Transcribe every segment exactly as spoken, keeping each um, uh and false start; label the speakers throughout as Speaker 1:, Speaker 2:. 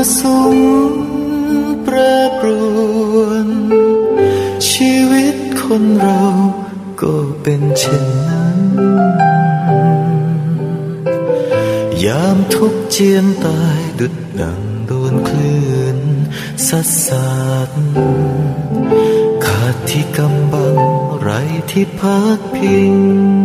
Speaker 1: สมแปรปรวนชีวิตคนเราก็เป็นเช่นนั้นยามทุกข์เจียนตายดุจดังโดนคลื่นซัดสาดขาดที่กำบังไรที่พักพิง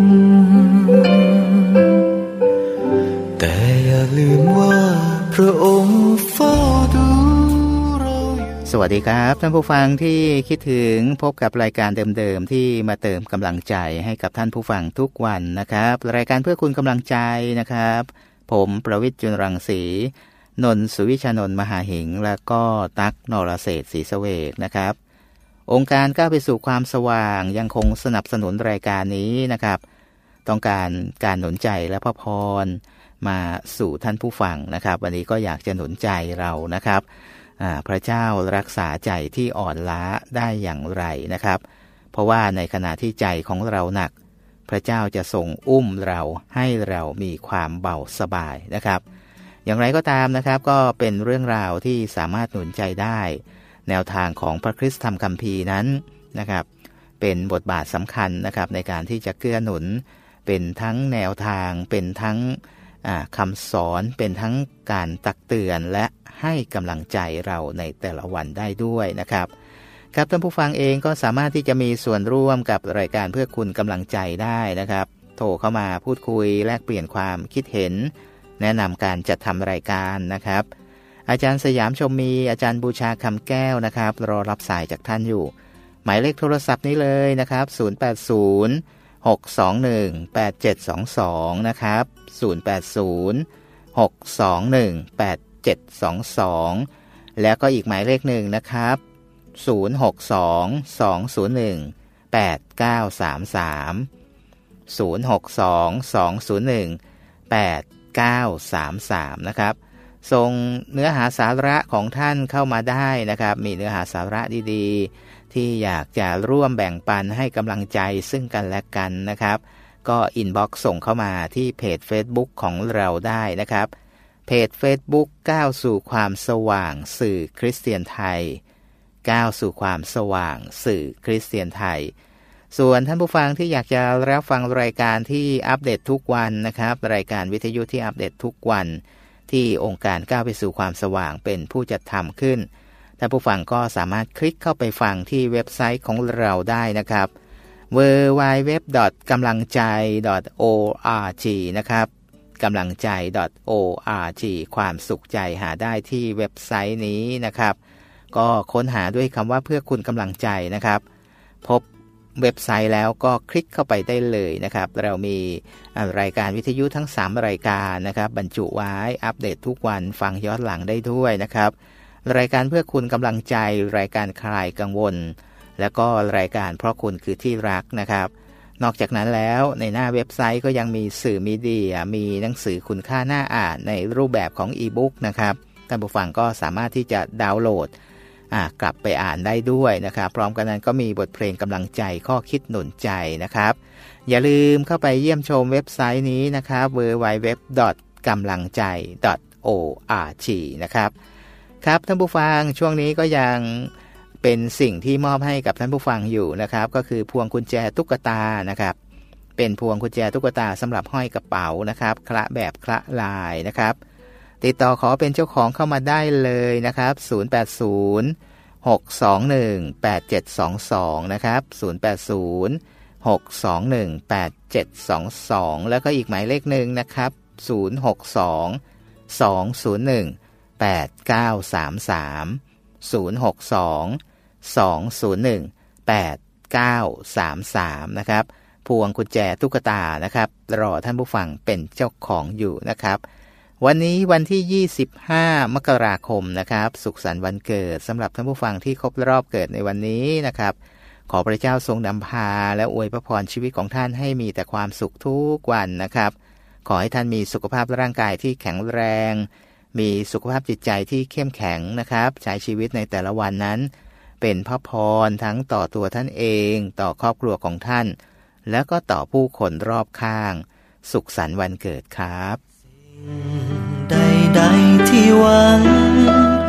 Speaker 1: แต่อย่าลืมว่าพระองค์เฝ้าดูเราสวัสดีครับท่านผู้ฟังที่คิดถึงพบกับรายการเดิมๆที่มาเติมกำลังใจให้กับท่านผู้ฟังทุกวันนะครับรายการเพื่อคุณกำลังใจนะครับผมประวิตร จุลรังสีนนท์ สุวิชานนท์มหาหิงและก็ตั๊ก นรเศรษฐ์ศรีเสวกนะครับองค์การก้าวไปสู่ความสว่างยังคงสนับสนุนรายการนี้นะครับต้องการการหนุนใจและพระพรมาสู่ท่านผู้ฟังนะครับวันนี้ก็อยากจะหนุนใจเรานะครับพระเจ้ารักษาใจที่อ่อนล้าได้อย่างไรนะครับเพราะว่าในขณะที่ใจของเราหนักพระเจ้าจะทรงอุ้มเราให้เรามีความเบาสบายนะครับอย่างไรก็ตามนะครับก็เป็นเรื่องราวที่สามารถหนุนใจได้แนวทางของพระคริสตธรรมคัมภีร์นั้นนะครับเป็นบทบาทสำคัญนะครับในการที่จะเกื้อหนุนเป็นทั้งแนวทางเป็นทั้งคำสอนเป็นทั้งการตักเตือนและให้กำลังใจเราในแต่ละวันได้ด้วยนะครับครับท่านผู้ฟังเองก็สามารถที่จะมีส่วนร่วมกับรายการเพื่อคุณกำลังใจได้นะครับโทรเข้ามาพูดคุยแลกเปลี่ยนความคิดเห็นแนะนำการจัดทำรายการนะครับอาจารย์สยามชมมีอาจารย์บูชาคำแก้วนะครับรอรับสายจากท่านอยู่หมายเลขโทรศัพท์นี้เลยนะครับศูนย์ แปด ศูนย์ หก สอง หนึ่ง แปด เจ็ด สอง สองนะครับศูนย์ แปด ศูนย์ หก สอง หนึ่ง แปด เจ็ด สอง สองแล้วก็อีกหมายเลขหนึ่งนะครับศูนย์ หก สอง สอง ศูนย์ หนึ่ง แปด เก้า สาม สามศูนย์ หก สอง สอง ศูนย์ หนึ่ง แปด เก้า สาม สามนะครับส่งเนื้อหาสาระของท่านเข้ามาได้นะครับมีเนื้อหาสาระดีๆที่อยากจะร่วมแบ่งปันให้กำลังใจซึ่งกันและกันนะครับก็อินบ็อกซ์ส่งเข้ามาที่เพจ Facebook ของเราได้นะครับเพจ Facebook ก้าวสู่ความสว่างสื่อคริสเตียนไทยก้าวสู่ความสว่างสื่อคริสเตียนไทยส่วนท่านผู้ฟังที่อยากจะรับฟังรายการที่อัปเดตทุกวันนะครับรายการวิทยุที่อัปเดตทุกวันที่องค์การก้าวไปสู่ความสว่างเป็นผู้จัดทำขึ้นท่านผู้ฟังก็สามารถคลิกเข้าไปฟังที่เว็บไซต์ของเราได้นะครับ ดับเบิลยู ดับเบิลยู ดับเบิลยู ดอท กำลังใจ ดอท โอ อาร์ จี นะครับกำลังใจ ดอท โอ อาร์ จี ความสุขใจหาได้ที่เว็บไซต์นี้นะครับก็ค้นหาด้วยคำว่าเพื่อคุณกำลังใจนะครับพบเว็บไซต์แล้วก็คลิกเข้าไปได้เลยนะครับเรามีรายการวิทยุทั้งสามรายการนะครับบรรจุไว้อัปเดตทุกวันฟังย้อนหลังได้ด้วยนะครับรายการเพื่อคุณกำลังใจรายการคลายกังวลแล้วก็รายการเพราะคุณคือที่รักนะครับนอกจากนั้นแล้วในหน้าเว็บไซต์ก็ยังมีสื่อมีเดียมีหนังสือคุณค่าน่าอ่านในรูปแบบของอีบุ๊กนะครับท่านผู้ฟังก็สามารถที่จะดาวน์โหลดกลับไปอ่านได้ด้วยนะครับพร้อมกันนั้นก็มีบทเพลงกำลังใจข้อคิดหนุนใจนะครับอย่าลืมเข้าไปเยี่ยมชมเว็บไซต์นี้นะครับ ดับเบิลยู ดับเบิลยู ดับเบิลยู ดอท กำลังใจ ดอท โอ อาร์ จี นะครับครับท่านผู้ฟังช่วงนี้ก็ยังเป็นสิ่งที่มอบให้กับท่านผู้ฟังอยู่นะครับก็คือพวงกุญแจตุ๊กตานะครับเป็นพวงกุญแจตุ๊กตาสำหรับห้อยกระเป๋านะครับคละแบบคละลายนะครับติดต่อขอเป็นเจ้าของเข้ามาได้เลยนะครับศูนย์ แปด ศูนย์ หก สอง หนึ่ง แปด เจ็ด สอง สองนะครับศูนย์ แปด ศูนย์ หก สอง หนึ่ง แปด เจ็ด สอง สองแล้วก็อีกหมายเลขหนึ่งนะครับศูนย์ หก สอง สอง ศูนย์ หนึ่ง แปด เก้า สาม สามศูนย์ หก สอง สอง ศูนย์ หนึ่ง แปด เก้า สาม สามนะครับพวงกุญแจตุ๊กตานะครับรอท่านผู้ฟังเป็นเจ้าของอยู่นะครับวันนี้วันที่ยี่สิบห้ามกราคมนะครับสุขสันต์วันเกิดสำหรับท่านผู้ฟังที่ครบรอบเกิดในวันนี้นะครับขอพระเจ้าทรงนำพาและอวยพระพรชีวิตของท่านให้มีแต่ความสุขทุกวันนะครับขอให้ท่านมีสุขภาพร่างกายที่แข็งแรงมีสุขภาพจิตใจที่เข้มแข็งนะครับใช้ชีวิตในแต่ละวันนั้นเป็นพระพรทั้งต่อตัวท่านเองต่อครอบครัวของท่านแล้วก็ต่อผู้คนรอบข้างสุขสันต์วันเกิดครับใดๆที่หวัง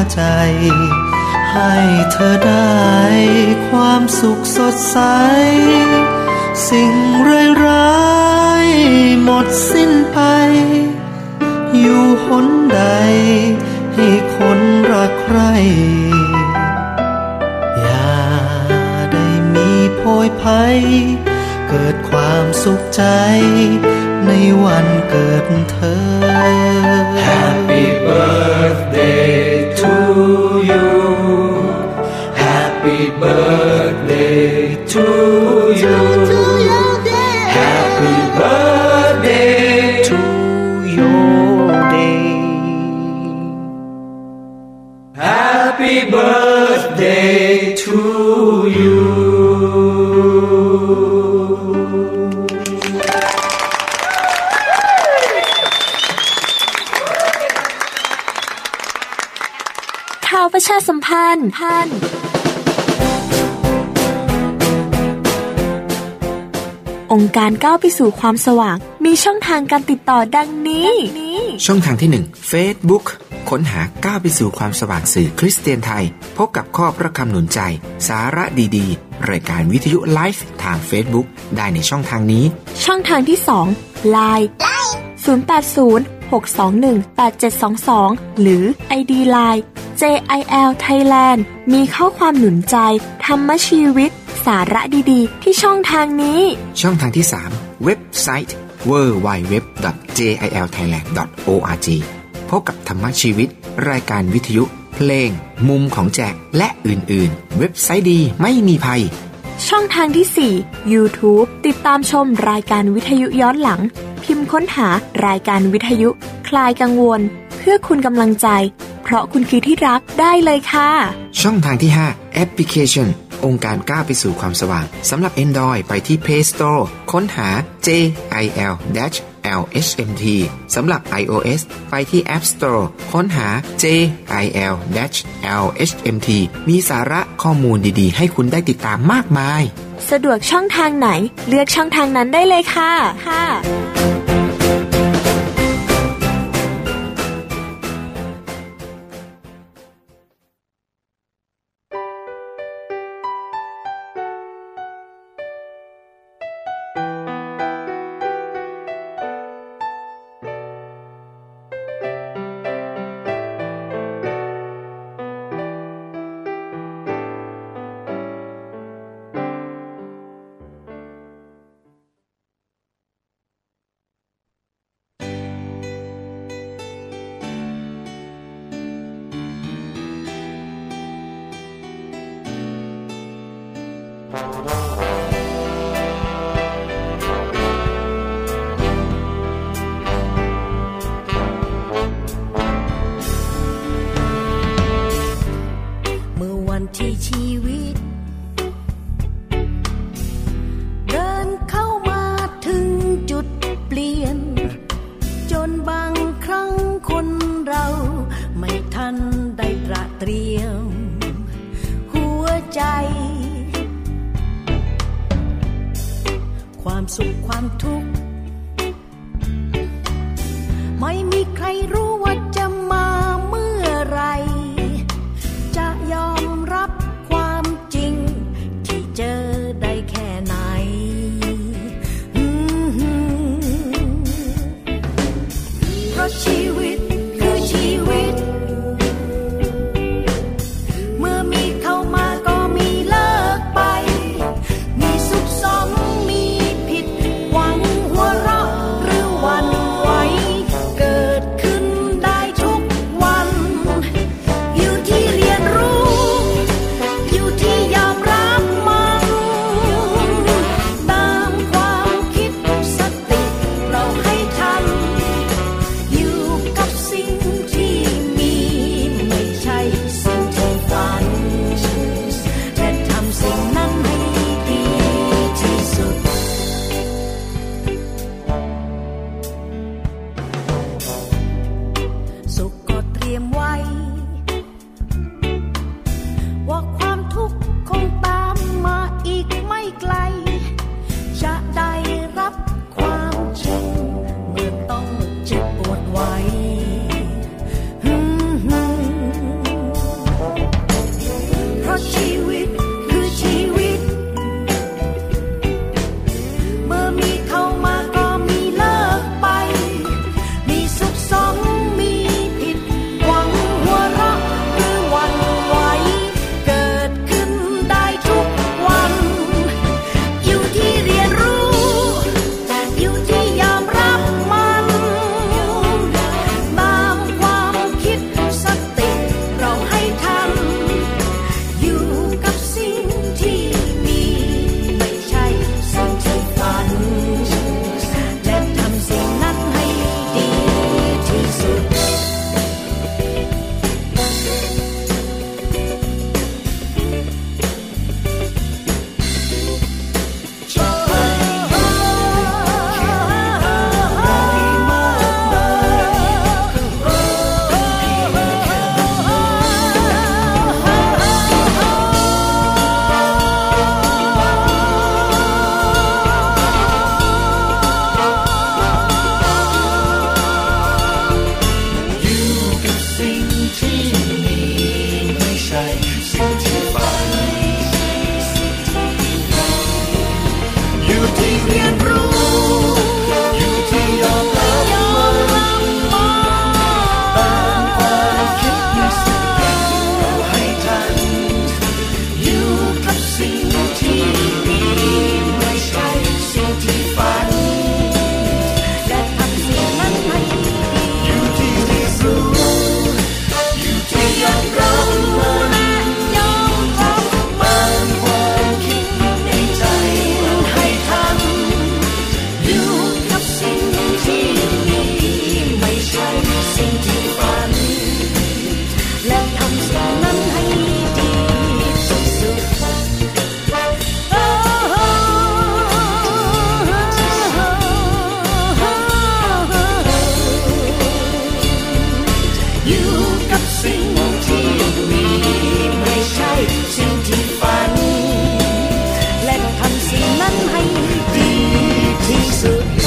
Speaker 2: ใจให้เธอได้ความสุขสดใสสิ่งร้ายๆหมดสิ้นไปอยู่หนใดให้คนรักใคร่อย่าได้มีโพยภัยเกิดความสุขใจในวันเกิดเธอ
Speaker 3: Happy birthday to you Happy birthday to you Happy birthday
Speaker 2: to your day
Speaker 3: Happy birthday to you
Speaker 4: ข่าวประชาสัมพันธ์พันองค์การก้าวไปสู่ความสว่างมีช่องทางการติดต่อดังนี้
Speaker 5: ช่องทางที่หนึ่ง Facebook ค้นหาก้าวไปสู่ความสว่างสื่อคริสเตียนไทยพบกับข้อพระคำหนุนใจสาระดีๆรายการวิทยุไลฟ์ทาง Facebook ได้ในช่องทางนี้
Speaker 4: ช่องทางที่สอง ไลน์ ศูนย์ แปด ศูนย์ หก สอง หนึ่ง แปด เจ็ด สอง สอง หรือ ไอ ดี ไลน์ เจ ไอ แอล Thailand มีข้อความหนุนใจธรรมชีวิตสาระดีๆที่ช่องทางนี้
Speaker 5: ช่องทางที่สามเว็บไซต์ ดับเบิลยู ดับเบิลยู ดับเบิลยู ดอท เจ ไอ แอล ไทยแลนด์ ดอท โอ อาร์ จี พบกับธรรมชีวิตรายการวิทยุเพลงมุมของแจกและอื่นๆเว็บไซต์ดีไม่มีภัย
Speaker 4: ช่องทางที่สี่ YouTube ติดตามชมรายการวิทยุย้อนหลังพิมพ์ค้นหารายการวิทยุคลายกังวลเพื่อคุณกำลังใจเพราะคุณคือที่รักได้เลยค่ะ
Speaker 5: ช่องทางที่ห้าแอปพลิเคชันองค์การก้าวไปสู่ความสว่างสำหรับ Android ไปที่ Play Store ค้นหา เจ ไอ แอล แอล เอช เอ็ม ที สำหรับ iOS ไปที่ App Store ค้นหา เจ ไอ แอล แอล เอช เอ็ม ที มีสาระข้อมูลดีๆให้คุณได้ติดตามมากมาย
Speaker 4: สะดวกช่องทางไหนเลือกช่องทางนั้นได้เลยค่ะค่ะ
Speaker 6: เมื่อวันที่ชีวิตเดินเข้ามาถึงจุดเปลี่ยนจนบางครั้งคนเราไม่ทันได้ตระเตรียมหัวใจความสุขความทุกข์ไม่มีใครรู้ว่าจะมาเมื่อไรจะยอมรับความจริงที่เจอได้แค่ไหนเพราะชีวิตคือชีวิตเมื่อมีเข้ามาก็มีเลิกไปมีสุขสมมีผิดหวังหัวเราะหรือหวั่นไหวเกิดขึ้นได้ให้ดีที่สุด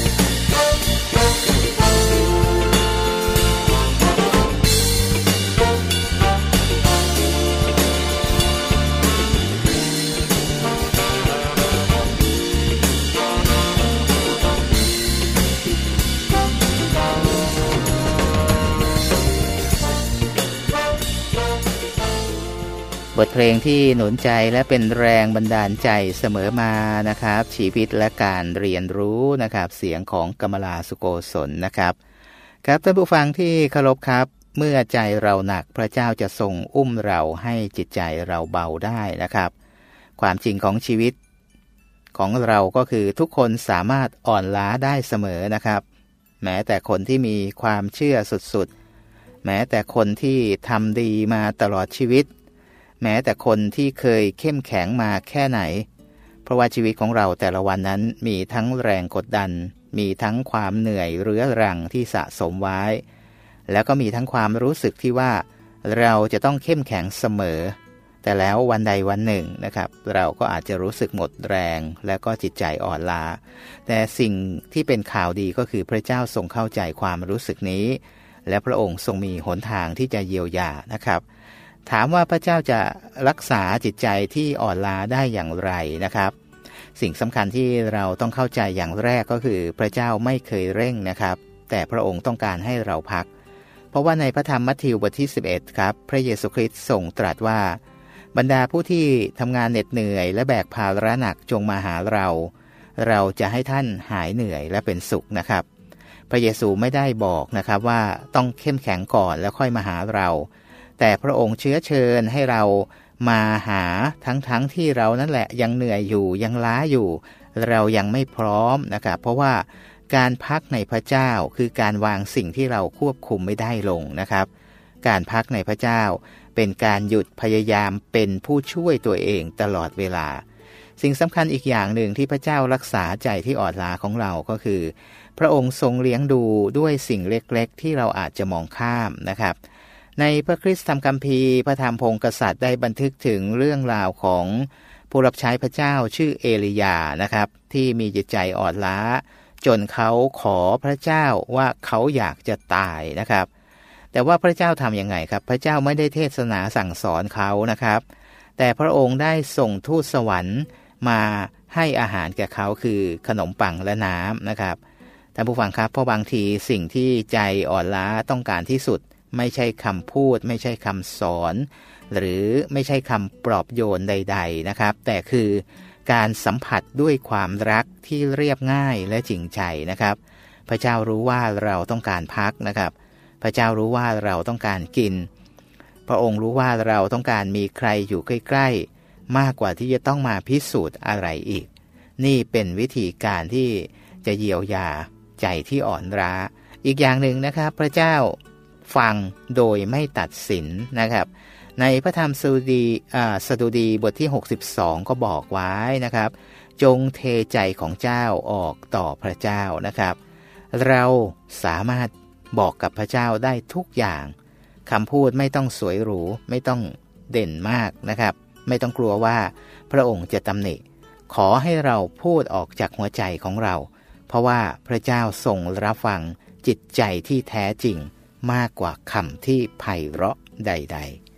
Speaker 1: บทเพลงที่หนุนใจและเป็นแรงบันดาลใจเสมอมานะครับชีวิตและการเรียนรู้นะครับเสียงของกมลาสุโกศลนะครับครับท่านผู้ฟังที่เคารพครับเมื่อใจเราหนักพระเจ้าจะทรงอุ้มเราให้จิตใจเราเบาได้นะครับความจริงของชีวิตของเราก็คือทุกคนสามารถอ่อนล้าได้เสมอนะครับแม้แต่คนที่มีความเชื่อสุดๆแม้แต่คนที่ทำดีมาตลอดชีวิตแม้แต่คนที่เคยเข้มแข็งมาแค่ไหนเพราะว่าชีวิตของเราแต่ละวันนั้นมีทั้งแรงกดดันมีทั้งความเหนื่อยเรื้อรังที่สะสมไว้แล้วก็มีทั้งความรู้สึกที่ว่าเราจะต้องเข้มแข็งเสมอแต่แล้ววันใดวันหนึ่งนะครับเราก็อาจจะรู้สึกหมดแรงแล้วก็จิตใจอ่อนล้าแต่สิ่งที่เป็นข่าวดีก็คือพระเจ้าทรงเข้าใจความรู้สึกนี้และพระองค์ทรงมีหนทางที่จะเยียวยานะครับถามว่าพระเจ้าจะรักษาจิตใจที่อ่อนล้าได้อย่างไรนะครับสิ่งสำคัญที่เราต้องเข้าใจอย่างแรกก็คือพระเจ้าไม่เคยเร่งนะครับแต่พระองค์ต้องการให้เราพักเพราะว่าในพระธรรมมัทธิวบทที่สิบเอ็ดครับพระเยซูคริสต์ทรงตรัสว่าบรรดาผู้ที่ทำงานเหน็ดเหนื่อยและแบกภาระหนักจงมาหาเราเราจะให้ท่านหายเหนื่อยและเป็นสุขนะครับพระเยซูไม่ได้บอกนะครับว่าต้องเข้มแข็งก่อนแล้วค่อยมาหาเราแต่พระองค์เชื้อเชิญให้เรามาหาทั้งๆ ท, ที่เรานั่นแหละยังเหนื่อยอยู่ยังล้าอยู่เรายังไม่พร้อมนะครับเพราะว่าการพักในพระเจ้าคือการวางสิ่งที่เราควบคุมไม่ได้ลงนะครับการพักในพระเจ้าเป็นการหยุดพยายามเป็นผู้ช่วยตัวเองตลอดเวลาสิ่งสำคัญอีกอย่างหนึ่งที่พระเจ้ารักษาใจที่อ่อนล้าของเราก็คือพระองค์ทรงเลี้ยงดูด้วยสิ่งเล็กๆที่เราอาจจะมองข้ามนะครับในพระคริสตธรรมคัมภีร์พระธรรมพงศ์กษัตริย์ได้บันทึกถึงเรื่องราวของผู้รับใช้พระเจ้าชื่อเอลียานะครับที่มีจิตใจอ่อนล้าจนเขาขอพระเจ้าว่าเขาอยากจะตายนะครับแต่ว่าพระเจ้าทำยังไงครับพระเจ้าไม่ได้เทศนาสั่งสอนเขานะครับแต่พระองค์ได้ส่งทูตสวรรค์มาให้อาหารแก่เขาคือขนมปังและน้ำนะครับท่านผู้ฟังครับเพราะบางทีสิ่งที่ใจอ่อนล้าต้องการที่สุดไม่ใช่คำพูดไม่ใช่คำสอนหรือไม่ใช่คำปลอบโยนใดๆนะครับแต่คือการสัมผัสด้วยความรักที่เรียบง่ายและจริงใจนะครับพระเจ้ารู้ว่าเราต้องการพักนะครับพระเจ้ารู้ว่าเราต้องการกินพระองค์รู้ว่าเราต้องการมีใครอยู่ใกล้ๆมากกว่าที่จะต้องมาพิสูจน์อะไรอีกนี่เป็นวิธีการที่จะเยียวยาใจที่อ่อนล้าอีกอย่างหนึ่งนะครับพระเจ้าฟังโดยไม่ตัดสินนะครับในพระธรรมสดุดีอ่าสดุดีบทที่หกสิบสองก็บอกไว้นะครับจงเทใจของเจ้าออกต่อพระเจ้านะครับเราสามารถบอกกับพระเจ้าได้ทุกอย่างคำพูดไม่ต้องสวยหรูไม่ต้องเด่นมากนะครับไม่ต้องกลัวว่าพระองค์จะตำหนิขอให้เราพูดออกจากหัวใจของเราเพราะว่าพระเจ้าทรงรับฟังจิตใจที่แท้จริงมากกว่าคำที่ไพเราะใด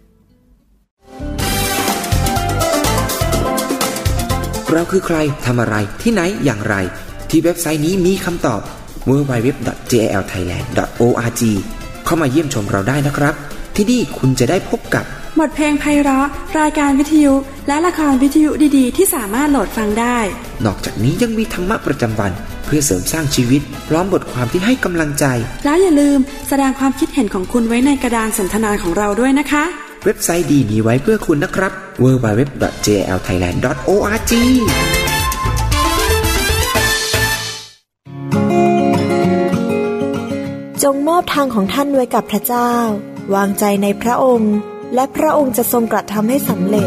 Speaker 5: ๆเราคือใครทำอะไรที่ไหนอย่างไรที่เว็บไซต์นี้มีคำตอบ ดับเบิลยู ดับเบิลยู ดับเบิลยู ดอท เจ แอล ไทยแลนด์ ดอท โอ อาร์ จี เข้ามาเยี่ยมชมเราได้นะครับที่นี่คุณจะได้พบกับบ
Speaker 7: ทเพลงไพเราะรายการวิทยุและละครวิทยุดีๆที่สามารถโหลดฟังได้
Speaker 5: นอกจากนี้ยังมีธรรมะประจำวันเพื่อเสริมสร้างชีวิตพร้อมบทความที่ให้กำลังใจ
Speaker 7: แล้วอย่าลืมแสดงความคิดเห็นของคุณไว้ในกระดานสนทนาของเราด้วยนะคะ
Speaker 5: เว็บไซต์ดีมีไว้เพื่อคุณนะครับ ดับเบิลยู ดับเบิลยู ดับเบิลยู ดอท เจ แอล ไทยแลนด์ ดอท โอ อาร์ จี
Speaker 4: จงมอบทางของท่านไว้กับพระเจ้าวางใจในพระองค์และพระองค์จะทรงกระทำให้สำเร็จ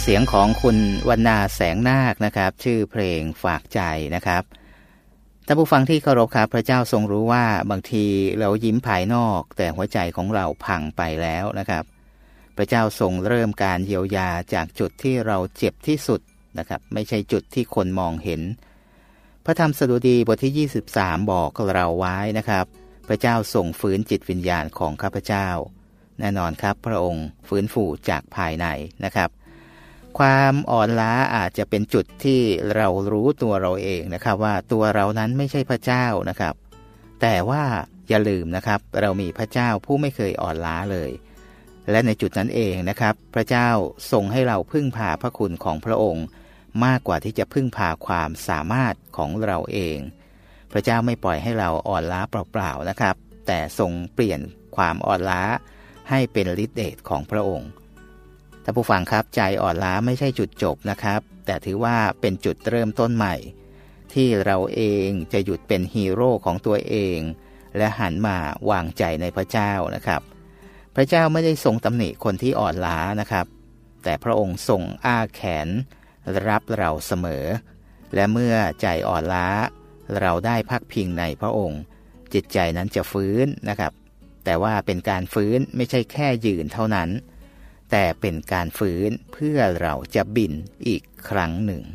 Speaker 1: เสียงของคุณวรรณาแสงนาคนะครับชื่อเพลงฝากใจนะครับท่านผู้ฟังที่เคารพครับพระเจ้าทรงรู้ว่าบางทีเรายิ้มภายนอกแต่หัวใจของเราพังไปแล้วนะครับพระเจ้าทรงเริ่มการเยียวยาจากจุดที่เราเจ็บที่สุดนะครับไม่ใช่จุดที่คนมองเห็นพระธรรมสดุดีบทที่ยี่สิบสามบอกเราไว้นะครับพระเจ้าทรงฟื้นจิตวิญญาณของข้าพเจ้าแน่นอนครับพระองค์ฟื้นฟูจากภายในนะครับความอ่อนล้าอาจจะเป็นจุดที่เรารู้ตัวเราเองนะครับว่าตัวเรานั้นไม่ใช่พระเจ้านะครับแต่ว่าอย่าลืมนะครับเรามีพระเจ้าผู้ไม่เคยอ่อนล้าเลยและในจุดนั้นเองนะครับพระเจ้าทรงให้เราพึ่งพาพระคุณของพระองค์มากกว่าที่จะพึ่งพาความสามารถของเราเองพระเจ้าไม่ปล่อยให้เราอ่อนล้าเปล่าๆนะครับแต่ทรงเปลี่ยนความอ่อนล้าให้เป็นฤทธิ์เดชของพระองค์ท่านผู้ฟังครับใจอ่อนล้าไม่ใช่จุดจบนะครับแต่ถือว่าเป็นจุดเริ่มต้นใหม่ที่เราเองจะหยุดเป็นฮีโร่ของตัวเองและหันมาวางใจในพระเจ้านะครับพระเจ้าไม่ได้ทรงตำหนิคนที่อ่อนล้านะครับแต่พระองค์ทรงอ้าแขนรับเราเสมอและเมื่อใจอ่อนล้าเราได้พักพิงในพระองค์จิตใจนั้นจะฟื้นนะครับแต่ว่าเป็นการฟื้นไม่ใช่แค่ยืนเท่านั้นแต่เป็นการฟื้นเพื่อเราจะบินอีกครั้งหนึ่ง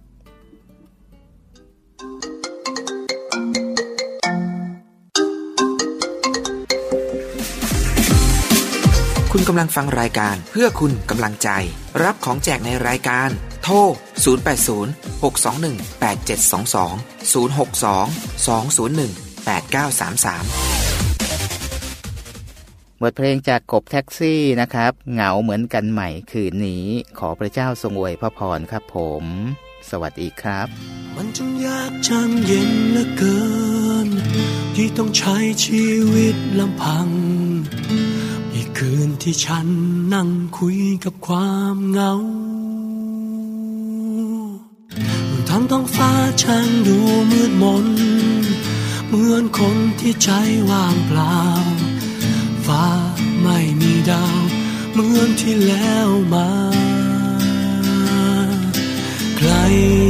Speaker 5: คุณกำลังฟังรายการเพื่อคุณกำลังใจรับของแจกในรายการโทรศูนย์ แปด ศูนย์ หก สอง หนึ่ง แปด เจ็ด สอง สอง ศูนย์ หก สอง สอง ศูนย์ หนึ่ง แปด เก้า สาม สาม
Speaker 1: บทเพลงจากกบแท็กซี่นะครับเหงาเหมือนกันใหม่คืนนี้ขอพระเจ้าทรงอวยพระพรครับผมสวัสดีครับ
Speaker 2: มันจึงยากจังเย็นเหลือเกินที่ต้องใช้ชีวิตลำพังอีกคืนที่ฉันนั่งคุยกับความเหงาทั้งท้องฟ้าช่างดูมืดมนเหมือนคนที่ใจว่างเปล่าฟ้าไม่มีดาวเหมือนที่แล้วมาไกล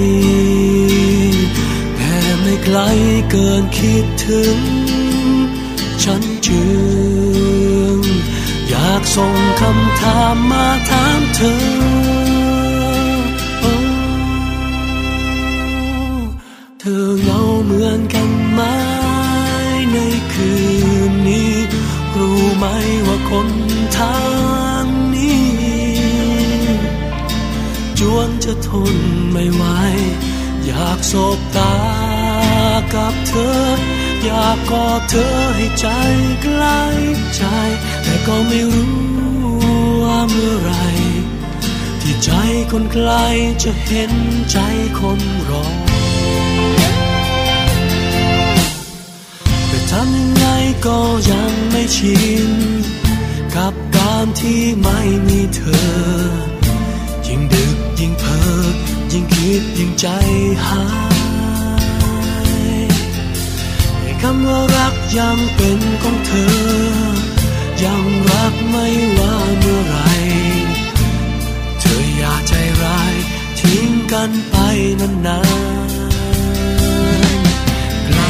Speaker 2: แต่ไม่ไกลเกินคิดถึงฉันจึงอยากส่งคำถามมาถามเธอเธอเหงาเหมือนกันไหมในคืนนี้รู้ไหมว่าคนทางนี้จวนจะทนไม่ไหวอยากสบตากับเธออยากกอดเธอให้ใจใกล้ใจแต่ก็ไม่รู้ว่าเมื่อไรที่ใจคนไกลจะเห็นใจคนรอแต่ทำยังไงก็ยังไม่ชินกับการที่ไม่มีเธอยิ่งดึกยิ่งเพ้อยิ่งคิดยิ่งใจหายให้คำว่ารักยังเป็นของเธอยังรักไม่ว่าเมื่อไรเธออย่าใจร้ายทิ้งกันไปนานๆไกล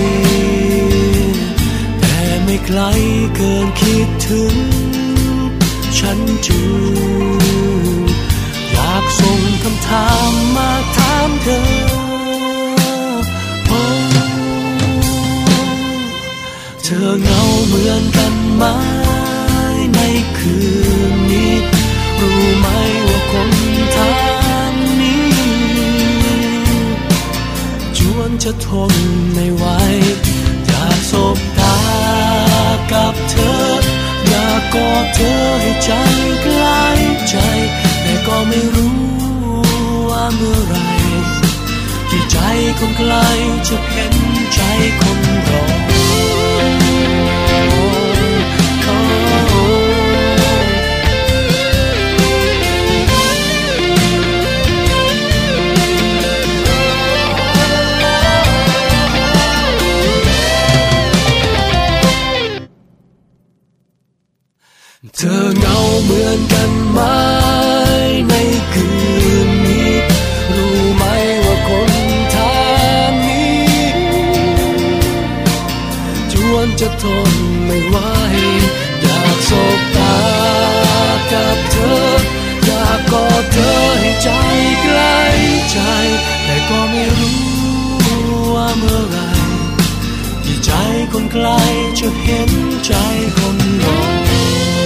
Speaker 2: แต่ไม่ไกลเกินคิดถึงฉันจึงอยากส่งคำถามมาถามเธอเธอเหงาเหมือนกันไหมในคืนนี้รู้ไหมว่าคนทางนี้จวนจะทนไม่ไหวอยากสบตากับเธออยากกอดเธอให้ใจใกล้ใจแต่ก็ไม่รู้ว่าเมื่อไรที่ใจคนไกลจะเห็นใจคนรอเธอเหงาเหมือนกันไหมในคื
Speaker 3: จะทนไม่ไหวอยากสบตากับเธออยากกอดเธอให้ใจใกล้ใจแต่ก็ไม่รู้ว่าเมื่อไรที่ใจคนไกลจะเห็นใจคนรอ